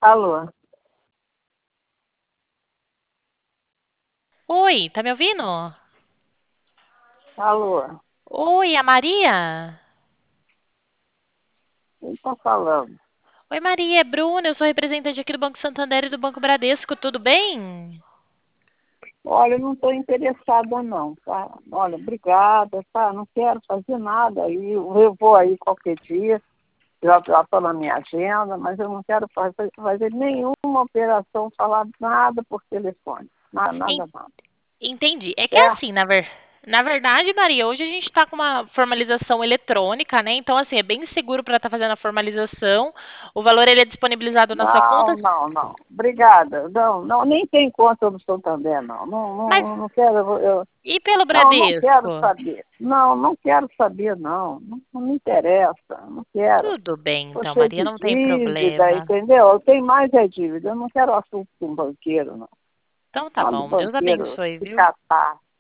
Alô, Oi, tá me ouvindo? alô, Oi, a Maria? quem está falando? Oi, Maria, é Bruna, eu sou representante aqui do Banco Santander e do Banco Bradesco, tudo bem? Olha, eu não estou interessada não, tá? Olha, obrigada, tá? Não quero fazer nada aí, eu vou aí qualquer dia, já estou na minha agenda, mas eu não quero fazer nenhuma operação, falar nada por telefone, nada, En- nada, nada. Entendi. É que é Certo? assim, na verdade, Maria, hoje a gente está com uma formalização eletrônica, né? Então, assim, é bem seguro para estar fazendo a formalização. O valor ele é disponibilizado na sua conta, Não, não, não. Obrigada. Não, não, nem tem conta do Santander, não. Não, mas não, não quero, e pelo não, não Bradesco? quero saber. Não, não quero saber, não. Não, não me interessa, não quero. Tudo bem, Estou então, cheio Maria, de não tem dívida, problema. entendeu? Eu tenho mais é dívida. Eu não quero assunto com banqueiro, não. Então tá Manda o bom, Deus banqueiro abençoe, se viu? catar.